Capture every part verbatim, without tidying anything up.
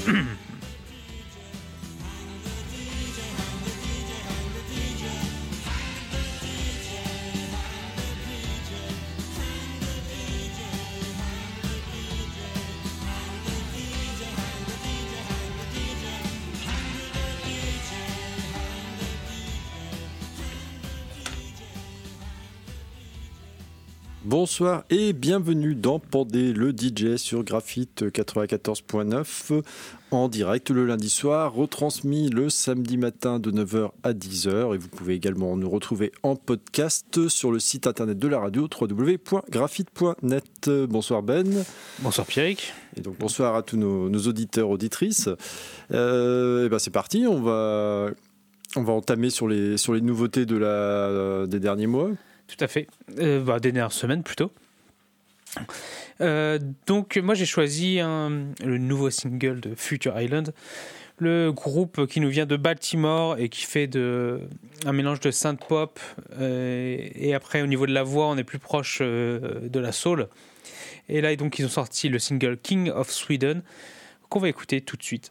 Bonsoir et bienvenue dans Pandé le D J sur Graphite quatre-vingt-quatorze point neuf en direct le lundi soir, retransmis le samedi matin de neuf heures à dix heures et vous pouvez également nous retrouver en podcast sur le site internet de la radio w w w point graphite point net. Bonsoir Ben. Bonsoir Pierrick. Et donc bonsoir à tous nos, nos auditeurs, auditrices. Euh, et ben c'est parti, on va, on va entamer sur les, sur les nouveautés de la, des derniers mois. Tout à fait, euh, bah, des dernières semaines plutôt. Euh, donc moi j'ai choisi un, le nouveau single de Future Island, le groupe qui nous vient de Baltimore et qui fait de, un mélange de synth pop euh, et après au niveau de la voix on est plus proche euh, de la soul. Et là donc ils ont sorti le single King of Sweden qu'on va écouter tout de suite.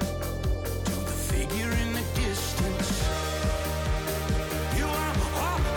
You are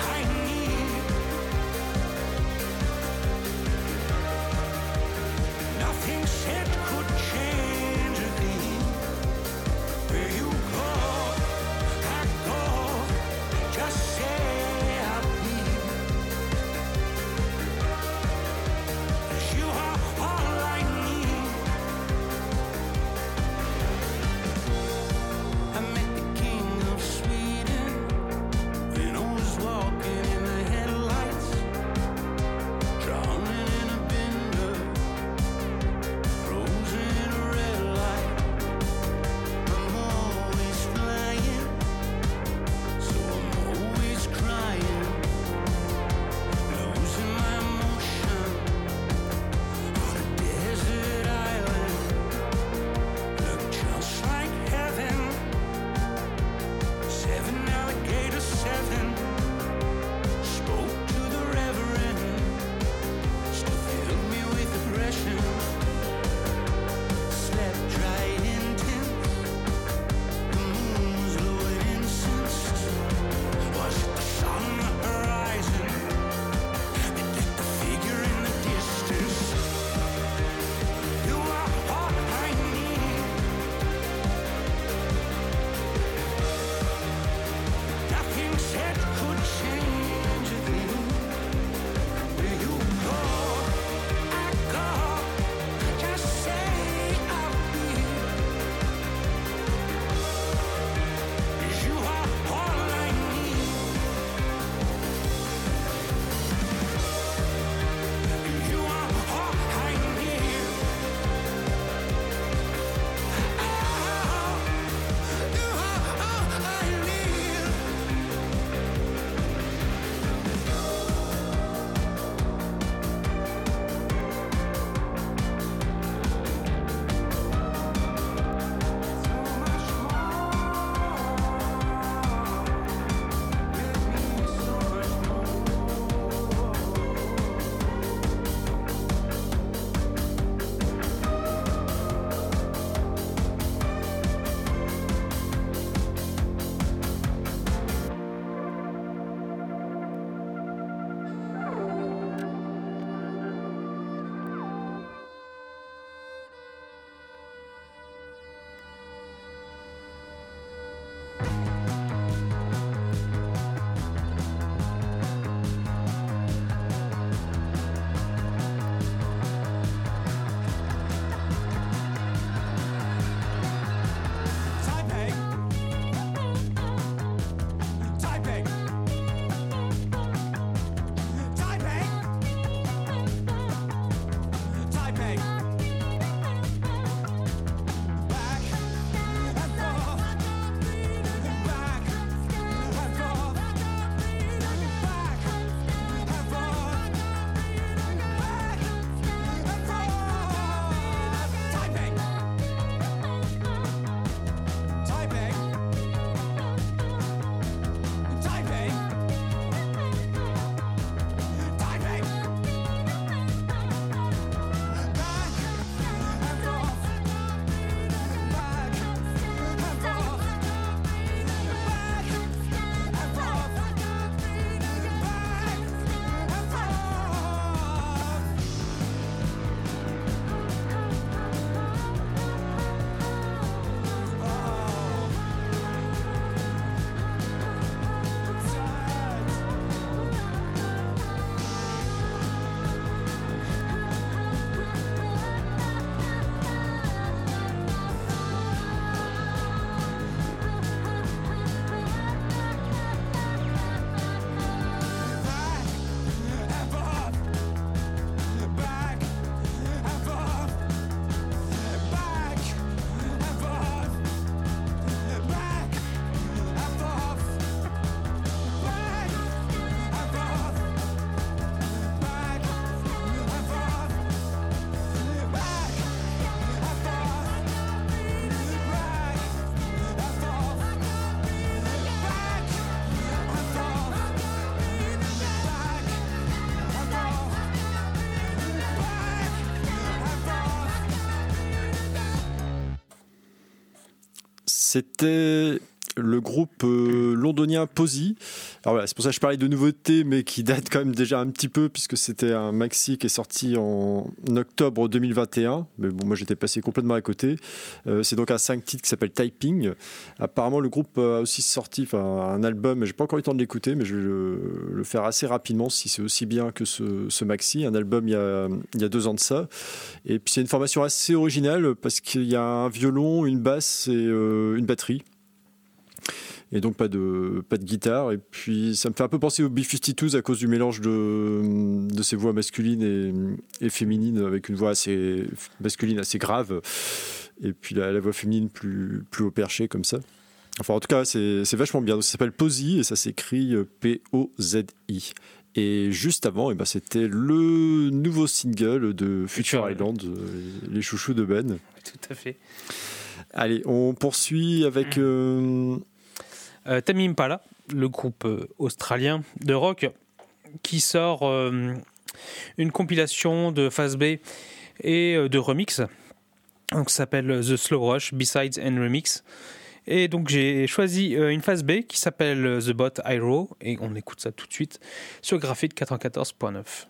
c'était le groupe euh, londonien Posy. Alors voilà, c'est pour ça que je parlais de nouveautés, mais qui datent quand même déjà un petit peu, puisque c'était un maxi qui est sorti en octobre deux mille vingt et un. Mais bon, moi j'étais passé complètement à côté. Euh, c'est donc un cinq titres qui s'appelle Typing. Apparemment, le groupe a aussi sorti un album, j'ai pas encore eu le temps de l'écouter, mais je vais le, le faire assez rapidement si c'est aussi bien que ce, ce maxi. Un album il y, a, il y a deux ans de ça. Et puis c'est une formation assez originale, parce qu'il y a un violon, une basse et euh, une batterie. Et donc pas de, pas de guitare. Et puis ça me fait un peu penser aux B cinquante-deux à cause du mélange de, de ces voix masculines et, et féminines, avec une voix assez masculine assez grave, et puis la, la voix féminine plus, plus haut perché comme ça. Enfin en tout cas c'est, c'est vachement bien. Donc, ça s'appelle Posy et ça s'écrit P O Z I. Et juste avant, eh ben, c'était le nouveau single de Future, Future Island, euh, les chouchous de Ben. Tout à fait. Allez, on poursuit avec... Euh, Euh, Tame Impala, le groupe euh, australien de rock, qui sort euh, une compilation de phase B et euh, de remix. Donc, ça s'appelle The Slow Rush, B-Sides and Remix. Et donc j'ai choisi euh, une phase B qui s'appelle The Bot Hero, et on écoute ça tout de suite sur Graphite quatre-vingt-quatorze point neuf.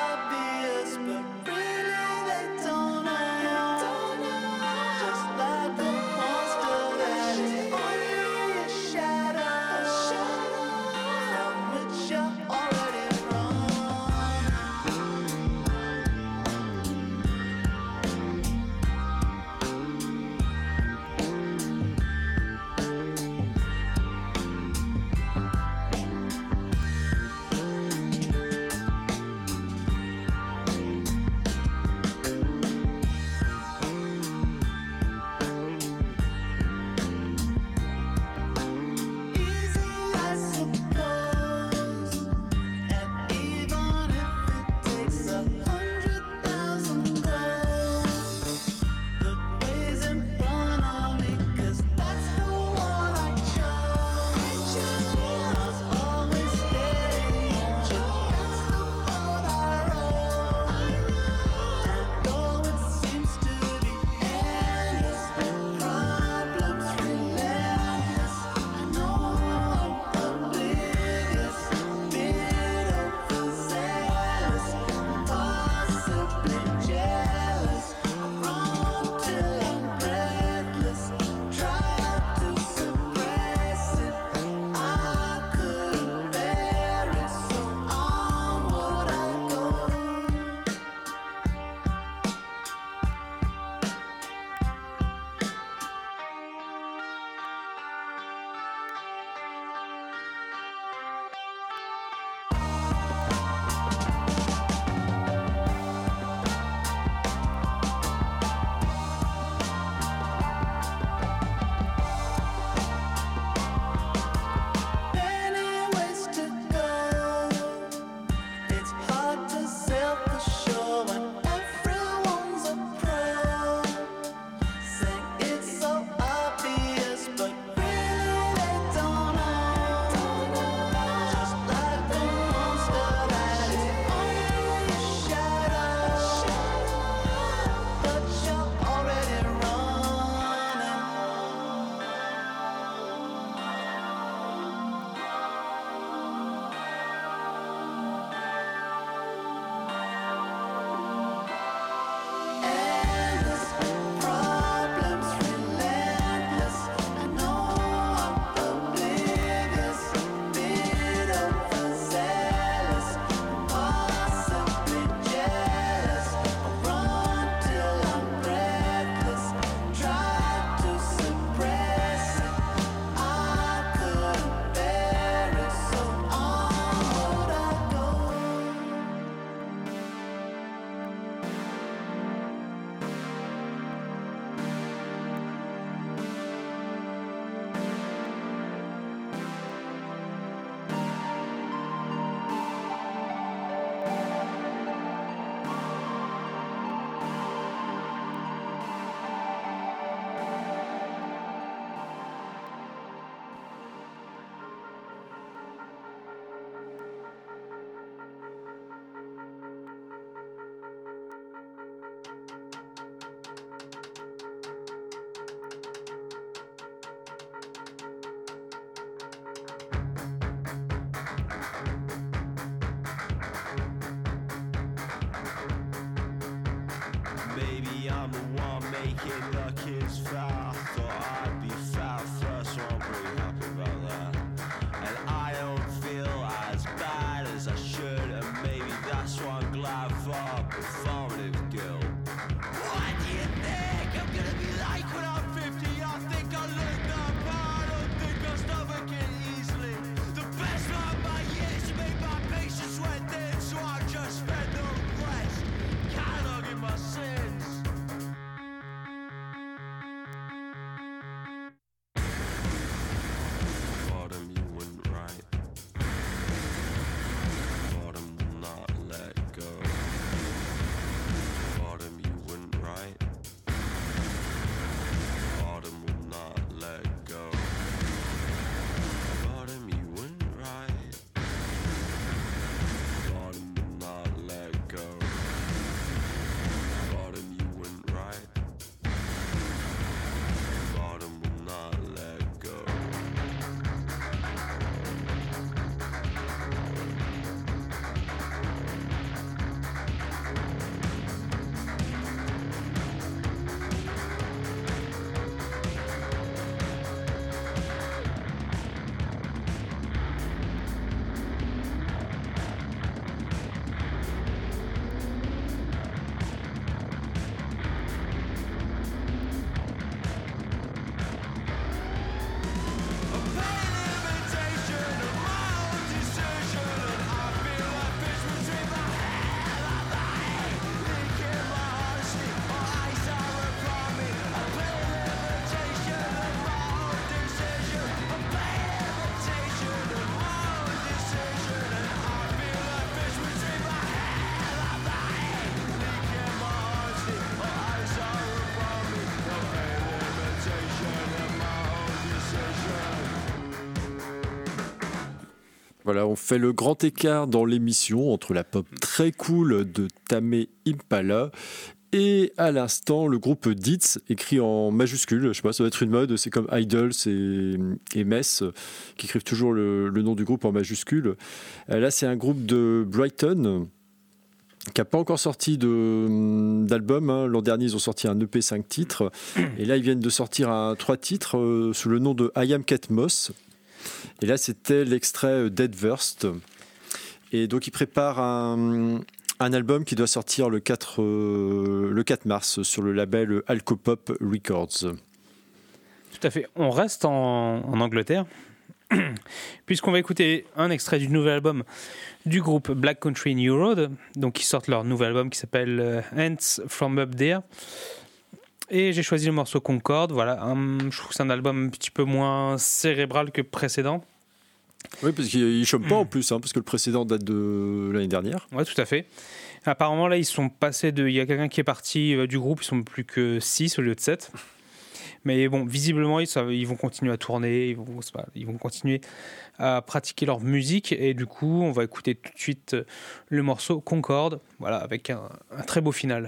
Just like Voilà, on fait le grand écart dans l'émission entre la pop très cool de Tame Impala et à l'instant le groupe Deeds, écrit en majuscule. Je sais pas, ça doit être une mode, c'est comme Idols et, et Mess qui écrivent toujours le, le nom du groupe en majuscule. Là, c'est un groupe de Brighton qui n'a pas encore sorti de, d'album. Hein. L'an dernier, ils ont sorti un E P cinq titres. Et là, ils viennent de sortir un trois titres euh, sous le nom de I Am Kate Moss. Et là, c'était l'extrait Dead Worst. Et donc, ils préparent un, un album qui doit sortir le quatre, euh, le quatre mars sur le label Alcopop Records. Tout à fait. On reste en, en Angleterre, puisqu'on va écouter un extrait du nouvel album du groupe Black Country New Road, donc ils sortent leur nouvel album qui s'appelle Ants From Up There. Et j'ai choisi le morceau Concorde. Voilà, un, je trouve que c'est un album un petit peu moins cérébral que le précédent. Oui, parce qu'il ne chope pas en plus, hein, parce que le précédent date de l'année dernière. Oui, tout à fait. Apparemment, là, ils sont passés de. Il y a quelqu'un qui est parti euh, du groupe, ils sont plus que six au lieu de sept. Mais bon, visiblement, ils, ça, ils vont continuer à tourner, ils vont, pas, ils vont continuer à pratiquer leur musique. Et du coup, on va écouter tout de suite le morceau Concorde, voilà, avec un, un très beau final.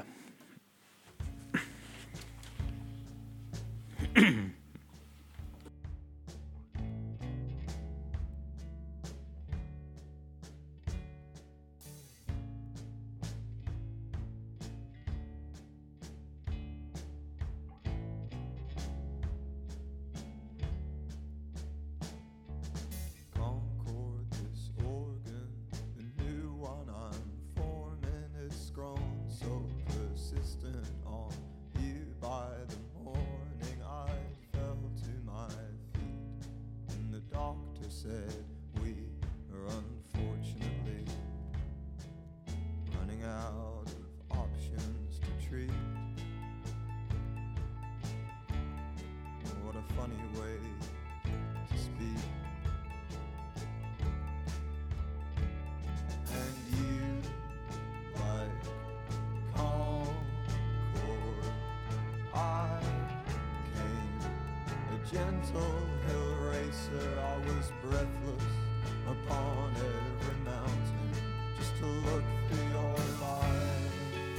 Gentle hill racer, I was breathless upon every mountain just to look for your light.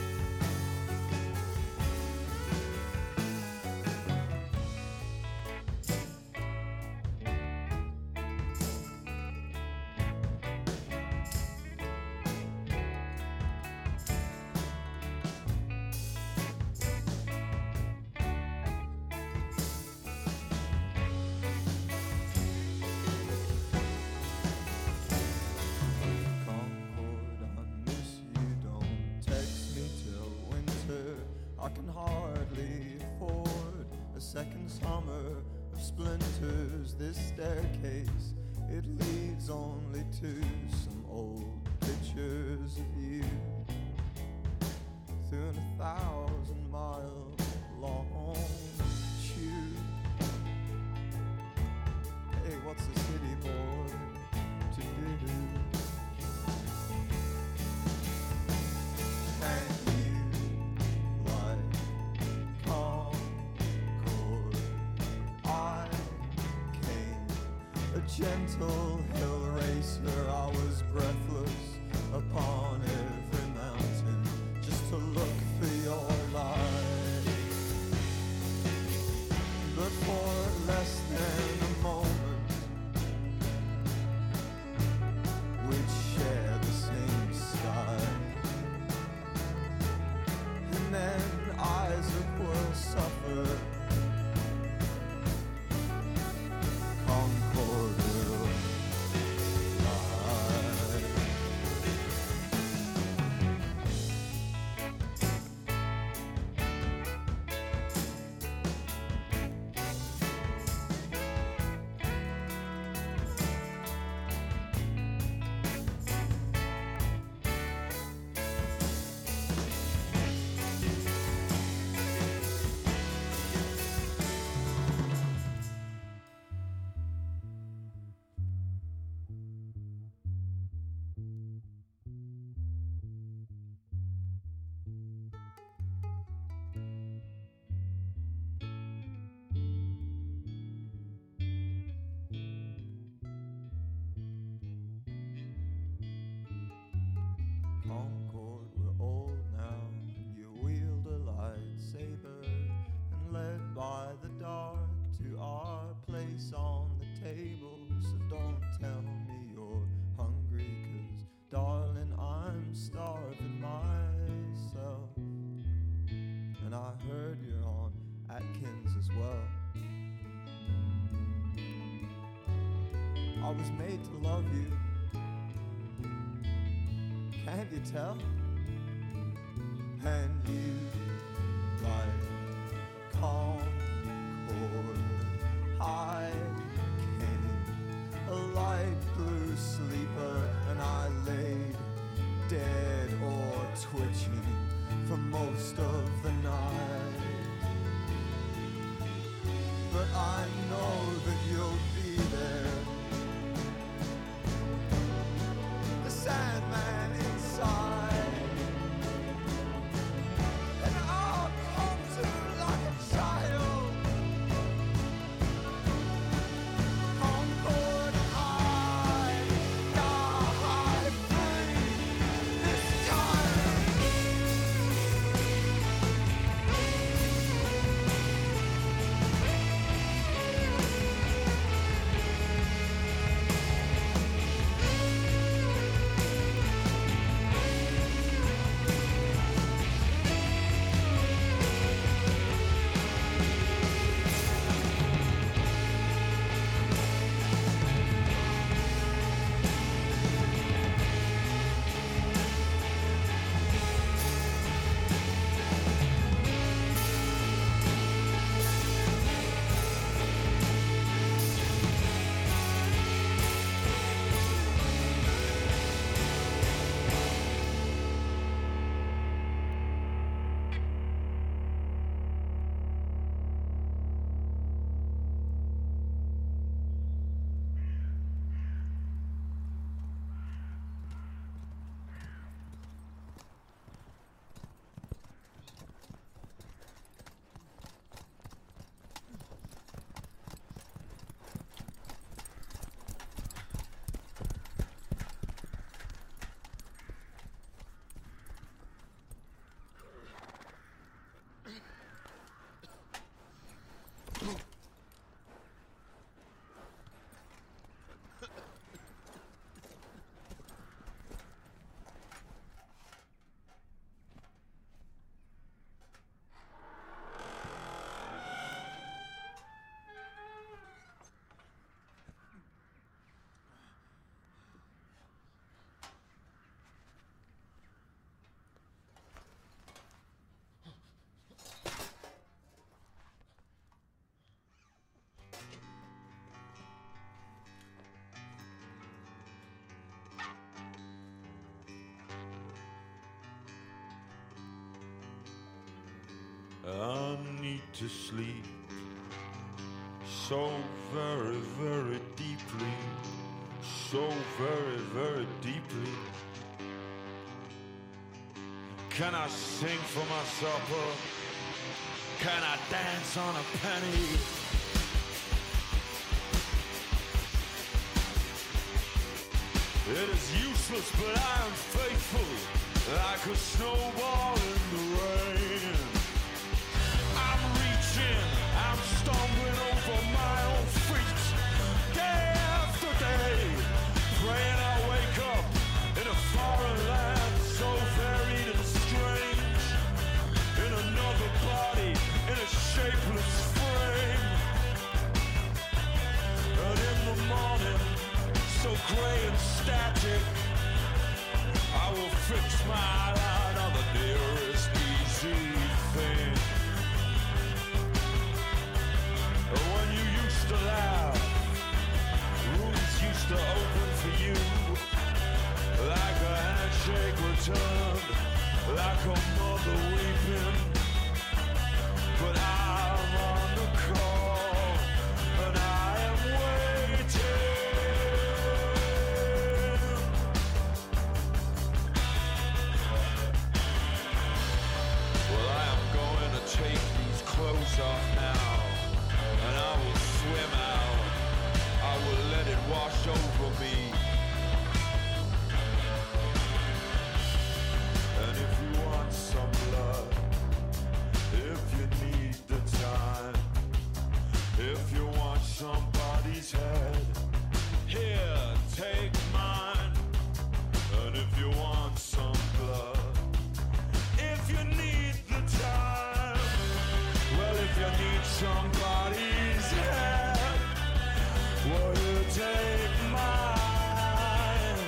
I can hardly afford a second summer of splinters. This staircase, it leads only to some old pictures of you through a thousand miles long tube. Hey, what's a city boy to do? And gentle hill racer, I was breathless upon every mountain just to look for your light. But for less than a moment, we'd share the same sky, and then Isaac will suffer. Concord will lie. face on the table, so don't tell me you're hungry, 'cause darling, I'm starving myself. And I heard you're on Atkins as well. I was made to love you, can't you tell? And you like Concord I came a light blue sleeper, and I laid dead or twitching for most of the night. But I know that you'll be there, the Sandman inside, and I'll come to like a child. Concord high, die free this time. I need to sleep so very, very deeply, so very, very deeply. Can I sing for my supper? Can I dance on a penny? It is useless, but I am faithful, like a snowball in the rain. I'm reaching, I'm stumbling over my own feet, day after day, praying I wake up in a foreign land so varied and strange, in another body, in a shapeless frame. And in the morning, so gray and static, I will fix my line on the nearest easy thing. When you used to laugh, rooms used to open for you, like a handshake returned, like a mother weeping. But I'm on the call, and I am waiting. Well, I am going to take these clothes off now, and I will swim out. I will let it wash over me. And if you want some blood, if you need the time, somebody's head. Will you take mine?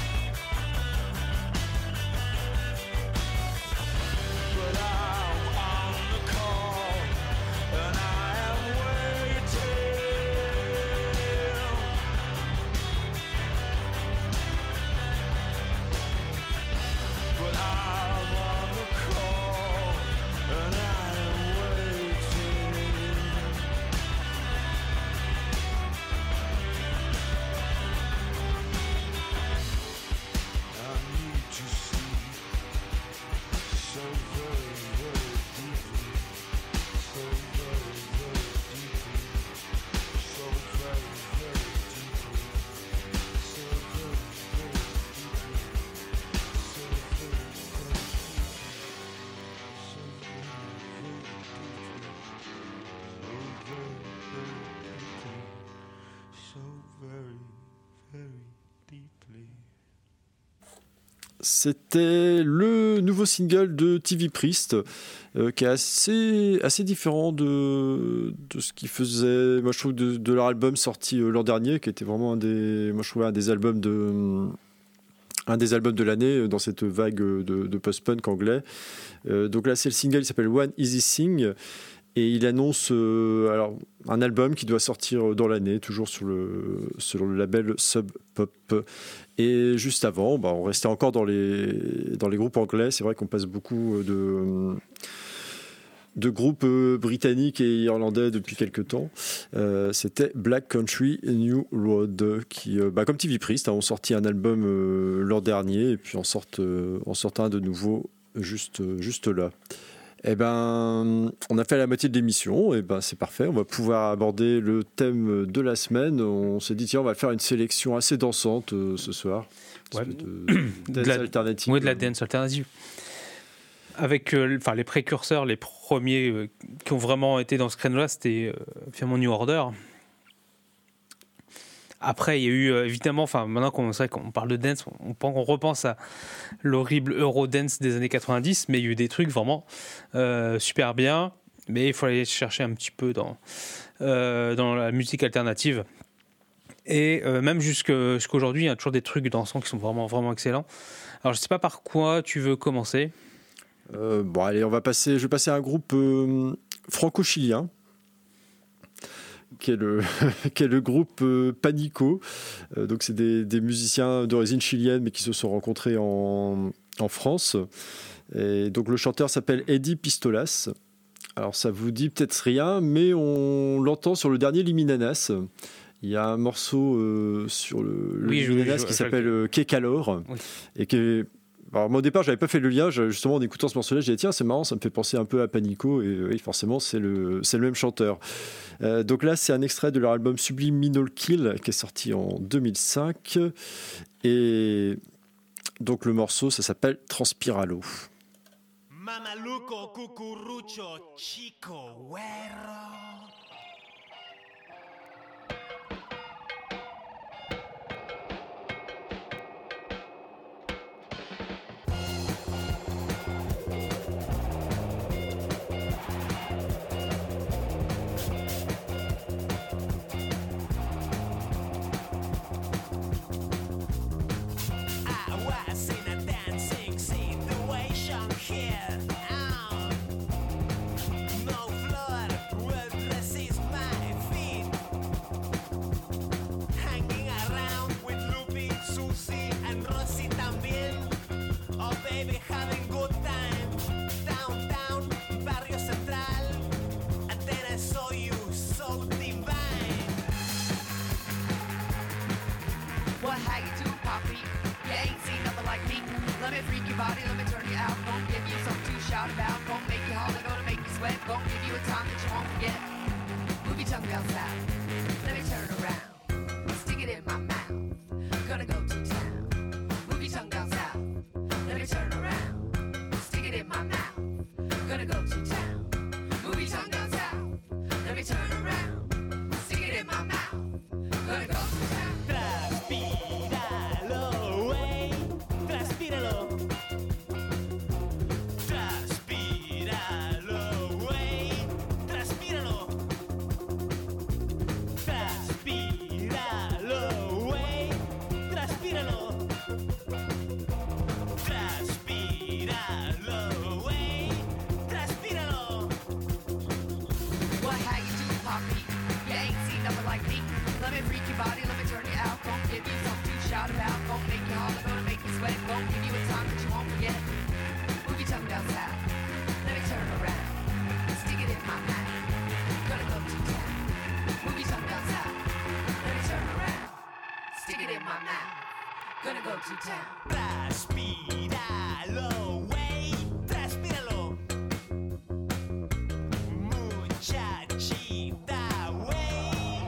But I'm on the call and I am waiting. But I'm on the call and I am waiting. I need to see so very, very deeply, so very, very deeply, so very, very deeply, so very, very deeply, so very, very deeply, so very, very deeply, so very, very deeply, so very, very deeply. C'était le nouveau single de T V Priest, euh, qui est assez, assez différent de, de ce qu'ils faisaient. Moi, je trouve de, de leur album sorti euh, l'an dernier, qui était vraiment un des, moi, je trouvais un des albums de, un des albums de l'année euh, dans cette vague de, de post-punk anglais. Euh, donc là, c'est le single, il s'appelle One Easy Thing. Et il annonce euh, alors, un album qui doit sortir dans l'année, toujours sur le, sur le label Sub Pop. Et juste avant, bah, on restait encore dans les, dans les groupes anglais. C'est vrai qu'on passe beaucoup de, de groupes britanniques et irlandais depuis quelques temps. Euh, c'était Black Country New Road, qui, euh, bah, comme T V Priest, hein, ont sorti un album euh, l'an dernier et puis en sortent, euh, en sortent un de nouveau juste, juste là. Eh ben, on a fait la moitié de l'émission, et ben c'est parfait. On va pouvoir aborder le thème de la semaine. On s'est dit tiens, on va faire une sélection assez dansante euh, ce soir. Ouais. De, De dance la- alternative. Oui, de la dance alternative. Avec euh, enfin, les précurseurs, les premiers euh, qui ont vraiment été dans ce créneau-là, c'était euh, finalement New Order. Après, il y a eu euh, évidemment, enfin maintenant qu'on c'est vrai qu'on parle de dance, on, on, on repense à l'horrible Eurodance des années quatre-vingt-dix, mais il y a eu des trucs vraiment euh, super bien. Mais il faut aller chercher un petit peu dans, euh, dans la musique alternative. Et euh, même jusque, jusqu'aujourd'hui, il y a toujours des trucs dansants qui sont vraiment, vraiment excellents. Alors, je ne sais pas par quoi tu veux commencer. Euh, bon, allez, on va passer. Je vais passer à un groupe euh, franco-chilien, qui est le, qui est le groupe euh, Panico. Euh, donc, c'est des, des musiciens d'origine chilienne, mais qui se sont rencontrés en, en France. Et donc, le chanteur s'appelle Eddie Pistolas. Alors, ça vous dit peut-être rien, mais on l'entend sur le dernier Liminanas. Il y a un morceau euh, sur le, le Oui, je- Liminanas je- qui je- s'appelle euh, Que Calor. Oui. Et qui est. Alors, moi, au départ, j'avais pas fait le lien. Je- Justement, en écoutant ce morceau-là, j'ai dit tiens, c'est marrant, ça me fait penser un peu à Panico. Et oui, forcément, c'est le, c'est le même chanteur. Euh, donc là, c'est un extrait de leur album Subliminal Kill qui est sorti en deux mille cinq. Et donc, le morceau, ça s'appelle Transpiralo. Mamaluco, cucurucho, chico, güero. I was in a dancing situation here. Oh. No floor will resist my feet. Hanging around with Lupi, Susie, and Rosie también. Oh baby, having good time. Downtown, Barrio Central. And then I saw you, so divine. What how you do, Poppy? You ain't seen nothing like me. Let me freak your body, let me turn you out. Gonna give you something to shout about. Gonna make you holler, gonna make you sweat. Gonna give you a time that you won't forget. Move your tongue down south. Let me turn around. Stick it in my mouth. Gonna go to town. Move your tongue down south. Let me turn around. Stick it in my mouth. Gonna go to town. Move your tongue down south. Let me turn around. Stick it in my mouth. Gonna go to town. Transpíralo, wey, transpíralo. Transpíralo, wey, transpíralo. your body, let me turn you out. Gonna give you something to shout about. Gonna make you holler, gonna make you sweat. Gonna give you a time that you won't forget. Move your tongue down south. Let me turn around. Stick it in my mouth. Gonna go to town. Move your tongue down south. Let me turn around. Stick it in my mouth. Gonna go to town. Transpíralo, wey, transpíralo. Muchachita, wey.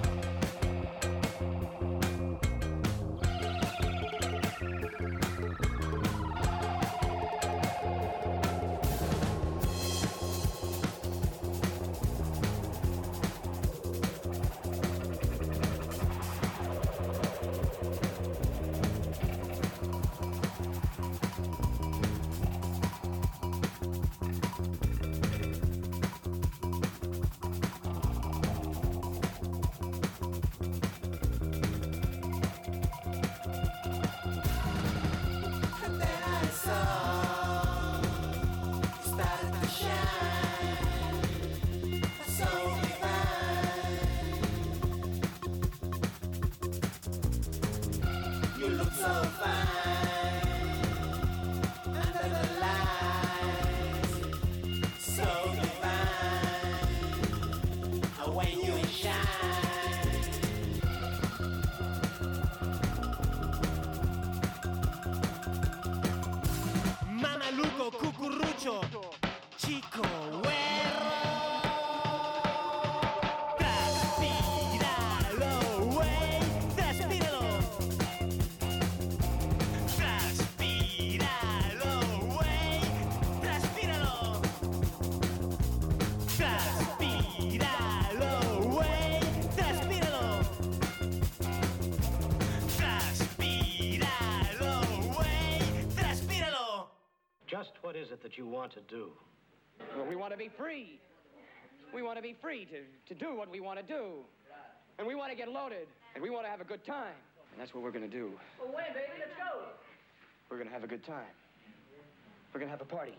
And then I saw you started to shine, so divine. You look so fine under the lights, so divine when you shine. Mamaluco, cucurucho, chico, güero. Transpíralo, güey, transpíralo. Transpíralo, güey, transpíralo. Transpíralo, güey, transpíralo. Transpíralo, güey, transpíralo. Just what is it that you want to do? Well, we want to be free. We want to be free to, to do what we want to do. And we want to get loaded. And we want to have a good time. And that's what we're going to do. Well, when, baby? Let's go. We're going to have a good time. We're going to have a party.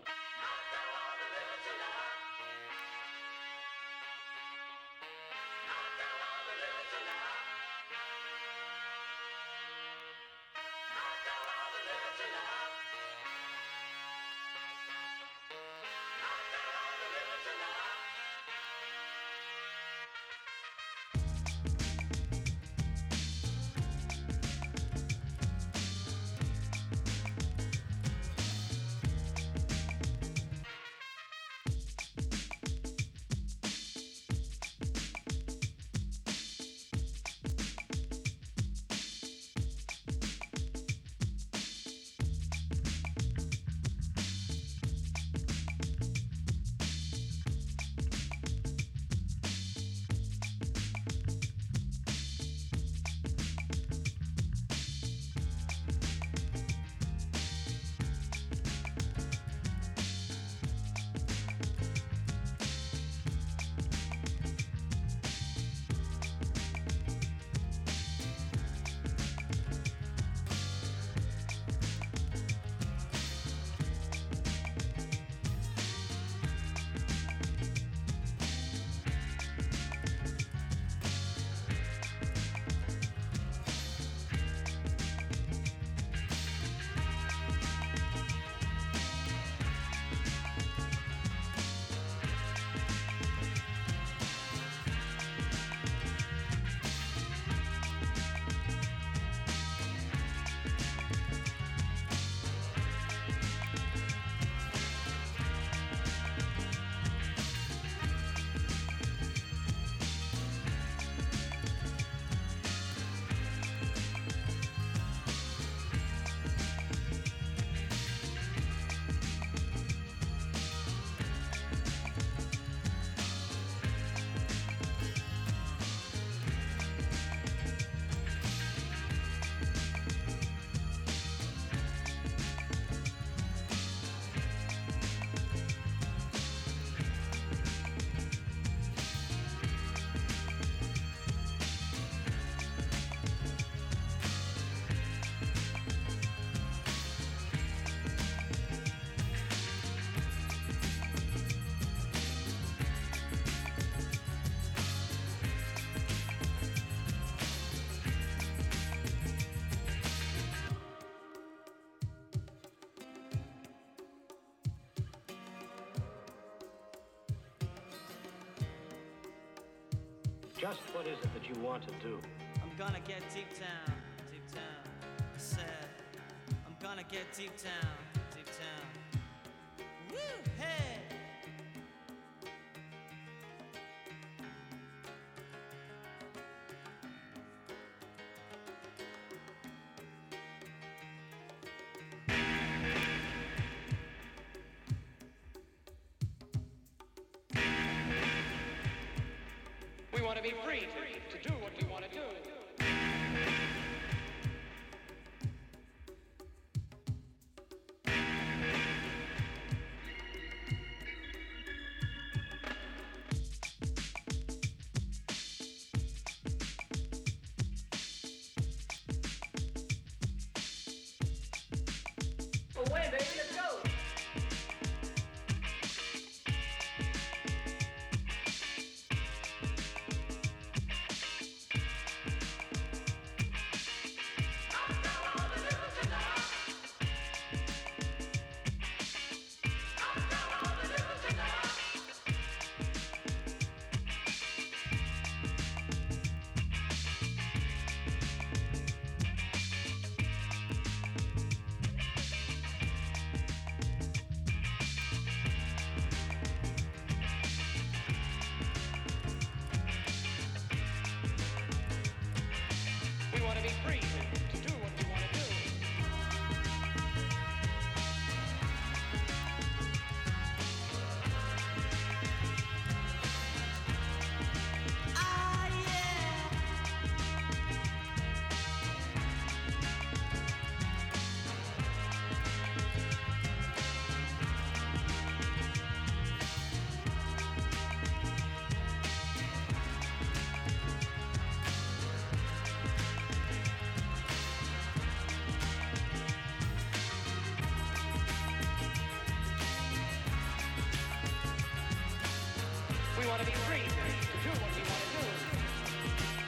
Just what is it that you want to do? I'm gonna get deep down, deep down. I said, I'm gonna get deep down, deep down. Woo, hey! We want to be free to, to do what we want to do. Away, baby, let's go. We want to be free to, to do what we want to do. Ah, yeah! We want to be free to do what we want to do.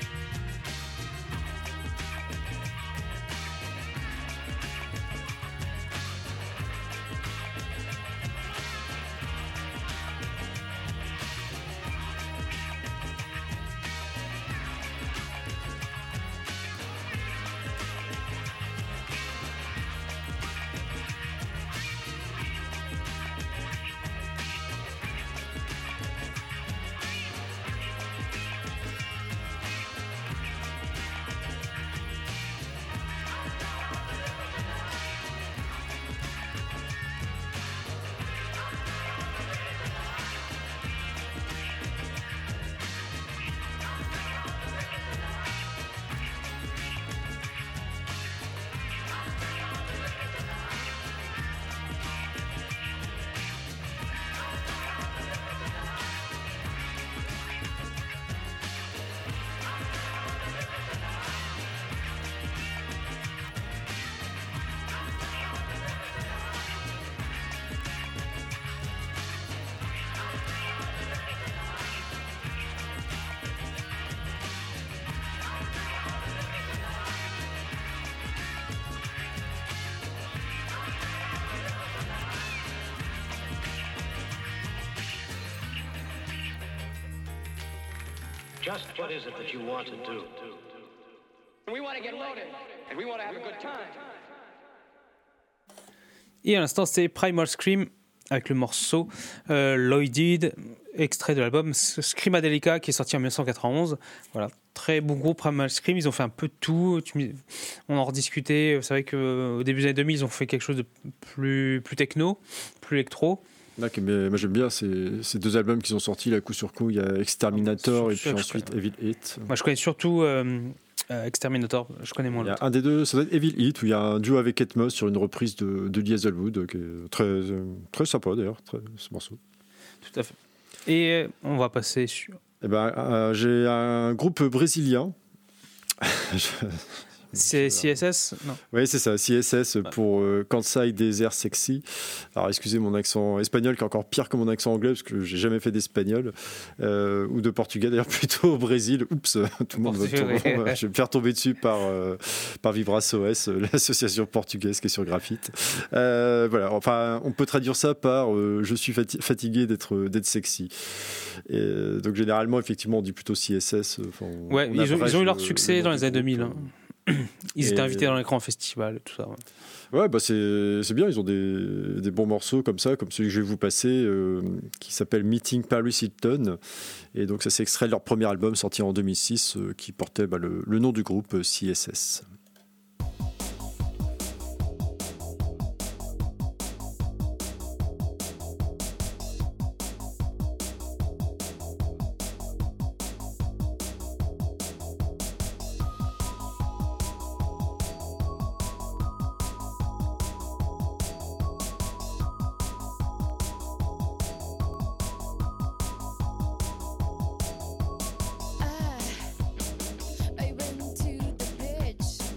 Just what is it that you want to do? We want to get loaded, and we want to have a good time. Et à l'instant, c'est Primal Scream avec le morceau euh, Lloyded, extrait de l'album Screamadelica qui est sorti en dix-neuf cent quatre-vingt-onze. Voilà, très bon groupe Primal Scream. Ils ont fait un peu de tout. On en rediscutait. C'est vrai qu'au début des années deux mille, ils ont fait quelque chose de plus, plus techno, plus électro. Là, mais moi j'aime bien ces, ces deux albums qui sont sortis là coup sur coup. Il y a Exterminator ah, et puis ensuite Evil Hit. Moi je connais surtout euh, euh, Exterminator, je connais moins il y a l'autre. un des deux, ça doit être Evil Hit, où il y a un duo avec Kate Moss sur une reprise de, de Lee Hazelwood, qui est très, très sympa d'ailleurs, très, ce morceau. Tout à fait. Et on va passer sur. Eh ben, euh, j'ai un groupe brésilien. C'est C S S, non. Oui, c'est ça, C S S pour euh, Kansai Desert Sexy. Alors, excusez mon accent espagnol qui est encore pire que mon accent anglais parce que j'ai jamais fait d'espagnol euh, ou de portugais, d'ailleurs plutôt au Brésil. Oups, tout le monde va tomber. Je vais me faire tomber dessus par, euh, par Vibras-O S, l'association portugaise qui est sur Graphite. Euh, voilà, enfin, on peut traduire ça par euh, je suis fati- fatigué d'être, d'être sexy. Et, euh, donc, généralement, effectivement, on dit plutôt C S S. Ouais, ils ont, ils ont eu leur le, succès le dans les années deux mille. Hein. Ils étaient Et... invités dans les grands festivals, tout ça. Ouais, ouais bah c'est, c'est bien, ils ont des, des bons morceaux comme ça, comme celui que je vais vous passer, euh, qui s'appelle Meeting Paris Hilton. Et donc ça s'est extrait de leur premier album sorti en deux mille six, euh, qui portait bah, le, le nom du groupe euh, C S S. I went to the beach.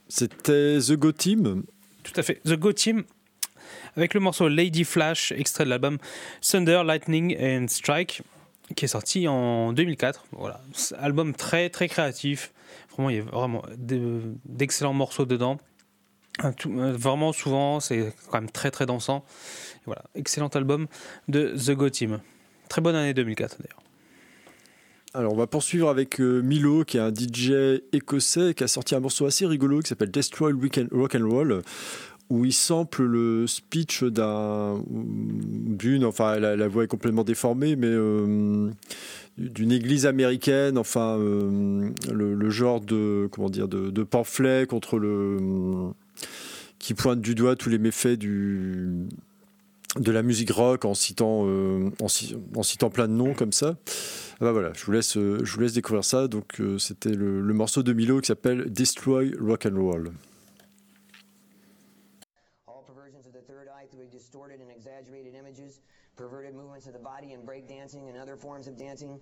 C'était The Go Team. Tout à fait, The Go Team, avec le morceau Lady Flash, extrait de l'album Thunder, Lightning and Strike, qui est sorti en deux mille quatre. Voilà, c'est un album très très créatif. Vraiment, il y a vraiment d'excellents morceaux dedans. Tout, vraiment, souvent, c'est quand même très très dansant. Et voilà, excellent album de The Go Team. Très bonne année deux mille quatre d'ailleurs. Alors on va poursuivre avec euh, Milo, qui est un D J écossais qui a sorti un morceau assez rigolo qui s'appelle Destroy Weekend Rock and Roll, où il sample le speech d'un d'une enfin la, la voix est complètement déformée, mais euh, d'une église américaine, enfin euh, le, le genre de comment dire de, de pamphlet contre le qui pointe du doigt tous les méfaits du de la musique rock en citant euh, en, en citant plein de noms comme ça. Ah bah voilà, je vous laisse je vous laisse découvrir ça. Donc euh, c'était le, le morceau de Milo qui s'appelle Destroy Rock and Roll. All perversions of the third eye through distorted and exaggerated images, perverted movements of the body and breakdancing and other forms of dancing.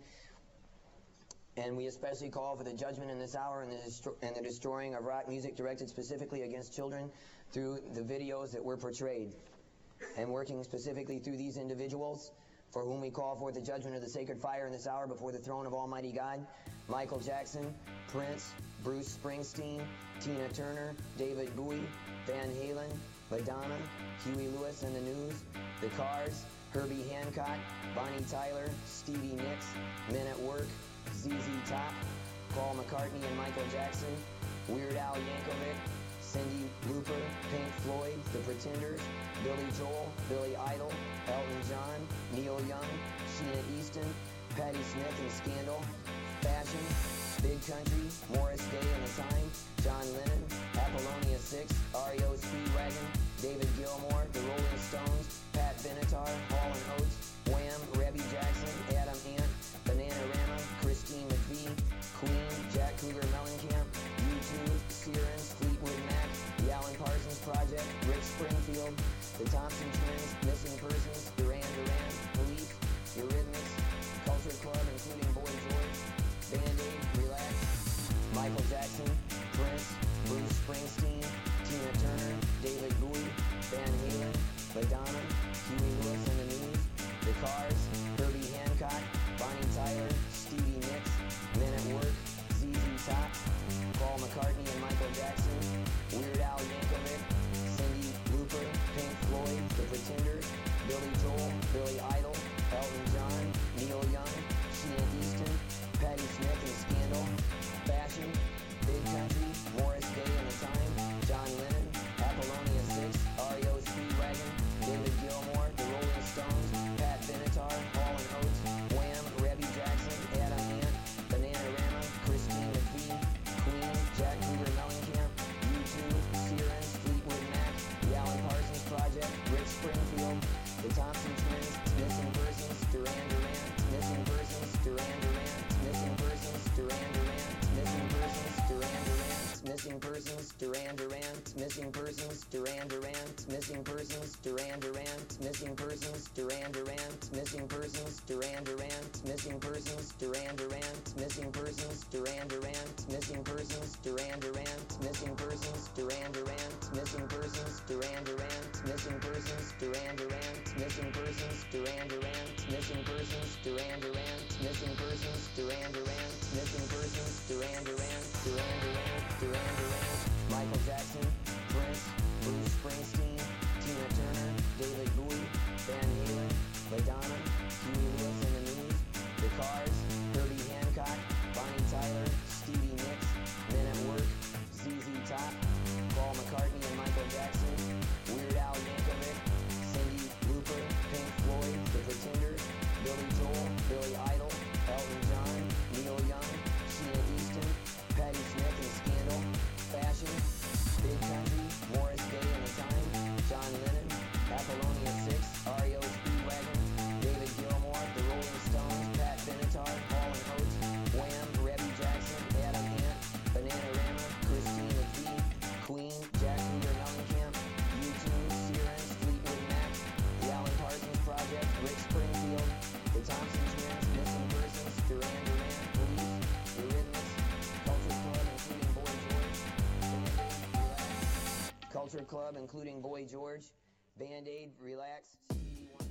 And we especially call for the judgment in this hour and the, destro- and the destroying of rock music directed specifically against children through the videos that were portrayed. And working specifically through these individuals, for whom we call forth the judgment of the sacred fire in this hour before the throne of Almighty God: Michael Jackson, Prince, Bruce Springsteen, Tina Turner, David Bowie, Van Halen, Madonna, Huey Lewis and the News, The Cars, Herbie Hancock, Bonnie Tyler, Stevie Nicks, Men at Work, Z Z Top, Paul McCartney and Michael Jackson, Weird Al Yankovic, Cyndi Lauper, Pink Floyd, The Pretenders, Billy Joel, Billy Idol, Elton John, Neil Young, Sheena Easton, Patti Smith and Scandal, Fashion, Big Country, Morris Day and the Time, John Lennon, Apollonia six, R E O Speedwagon, David Gilmour, The Rolling Stones, Pat Benatar, Hall and Oates, Wham, Rebby Jackson, Adam Ant, Bananarama, Christine McVie, Queen, Jack Cougar Mellencamp, U two, Searens, Fleetwood Mac, The Alan Parsons Project, Rick Springfield, The Thompson Twins, Missing Persons, Duran Duran, Police, Eurythmics, Culture Club including Boy George, Band-Aid, Relax, Michael Jackson, Prince, Bruce Springsteen, Tina Turner, David Bowie, Van Halen, Madonna, Huey Lewis and the News, The Cars, Herbie Hancock, Bonnie Tyler, Stevie Nicks, Men at Work, Z Z Top, Paul McCartney and Michael Jackson, Weird Al Yankovic, Cyndi Lauper, Pink Floyd, The Pretenders, Billy Joel, Billy Idol, Elton John, Neil Young, Sheena Easton, Patti Smith and Scandal, Fashion, Big Country, Morris Day and the Time, John Lennon, Apollonia six, R E O Speedwagon, David Gilmour, The Rolling Stones, Pat Benatar, Hall and Oates, Wham, Rebby Jackson, Adam Ant, Bananarama, Christine McVie, Queen, Jack Cougar Mellencamp, U two, Searens, Fleetwood Mac, The Alan Parsons Project, Rick Springfield, The Thompson Twins, Missing Persons, Duran Duran, Missing Persons, Duran Duran, Missing Persons, Duran Duran, Missing Persons, Duran Duran, Missing Persons, Duran Duran, Missing Persons, Duran Duran, Missing Persons, Duran Duran, Missing Persons, Duran Duran, Missing Persons, Duran Duran, Missing Persons, Duran Duran, Missing Persons, Duran Duran, Missing Persons, Duran Duran, Missing Persons, Duran Duran, Missing Persons, Duran Duran, Missing Persons, Duran Duran, Missing Persons, Duran Duran, Missing Persons, Duran Duran, Missing Persons, Duran Duran, Missing Persons, Duran Duran, Duran Duran, Duran Duran, Michael Jackson, Prince, Bruce Springsteen, Tina Turner, David Bowie, Van Halen, Madonna, Huey Lewis and the News, The Cars, Herbie Hancock, Bonnie Tyler, Stevie Nicks, Men at Work, Z Z Top, Paul McCartney and Michael Jackson, Weird Culture Club, including Boy George, Band-Aid, Relax, Stevie Wonder.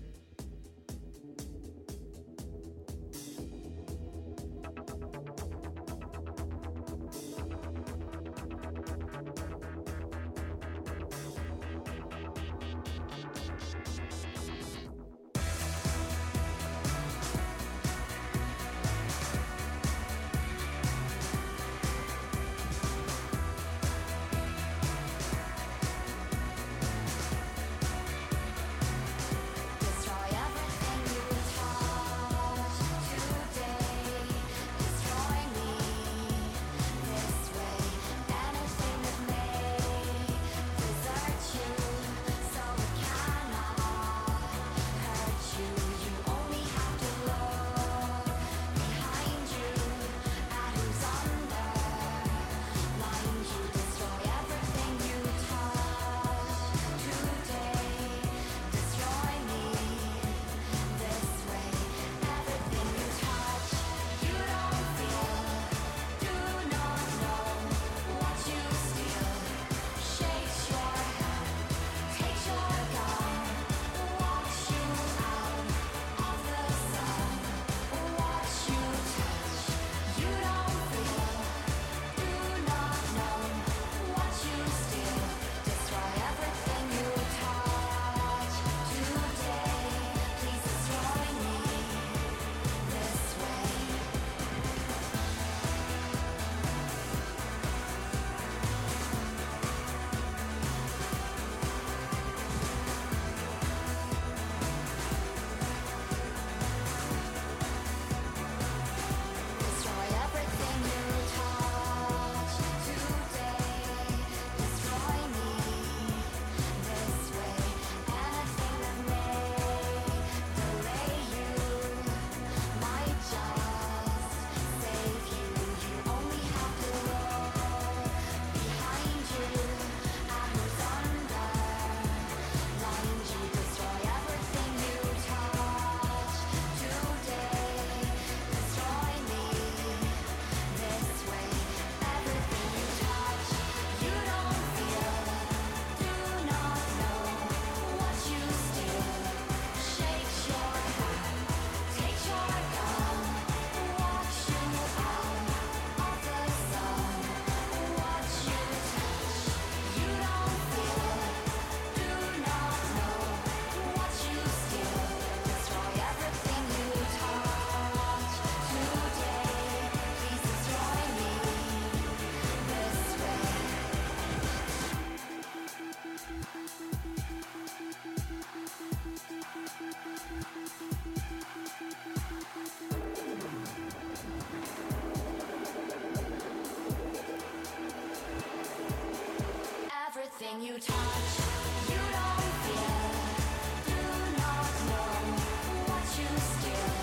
Everything you touch, you don't feel. Do not know what you steal.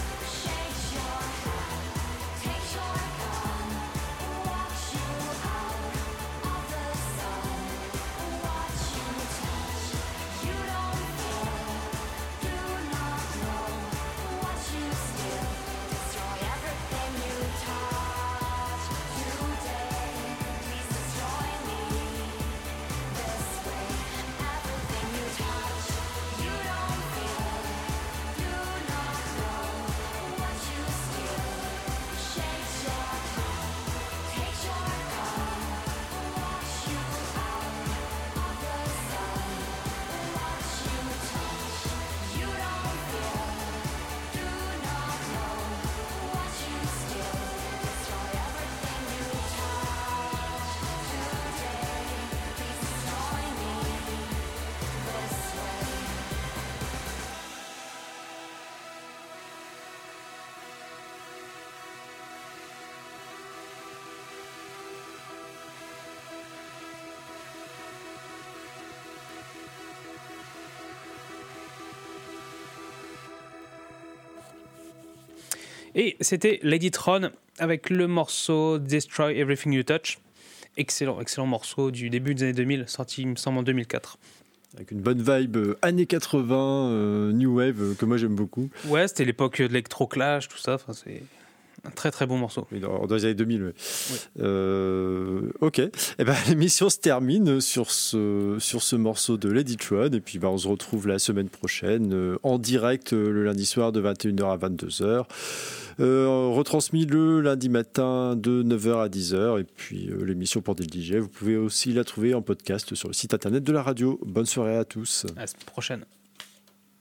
Shakes your head, takes your gun, walks you out of the sun. What you touch, you don't feel. Do not know what you steal. Destroy everything you touch today. Please destroy me. This way, everything you touch, you don't feel. Do not know what you steal. Shakes your head, takes your gun, walks you out of the sun. What you touch, you don't feel. Do not know what you steal. Destroy everything you touch today. Please destroy me this way. Et c'était Ladytron avec le morceau Destroy Everything You Touch. Excellent, excellent morceau du début des années deux mille, sorti, il me semble, en deux mille quatre. Avec une bonne vibe euh, années quatre-vingts, euh, New Wave, euh, que moi j'aime beaucoup. Ouais, c'était l'époque de l'Electroclash, tout ça. Enfin, c'est Un très très bon morceau. Oui, dans, dans les années deux mille. Oui. Euh, ok. Eh ben, l'émission se termine sur ce, sur ce morceau de Lady Tron. Et puis ben, on se retrouve la semaine prochaine euh, en direct euh, le lundi soir de vingt et une heures à vingt-deux heures. Euh, retransmis le lundi matin de neuf heures à dix heures. Et puis euh, l'émission pour des D J, vous pouvez aussi la trouver en podcast sur le site internet de la radio. Bonne soirée à tous. À la semaine prochaine.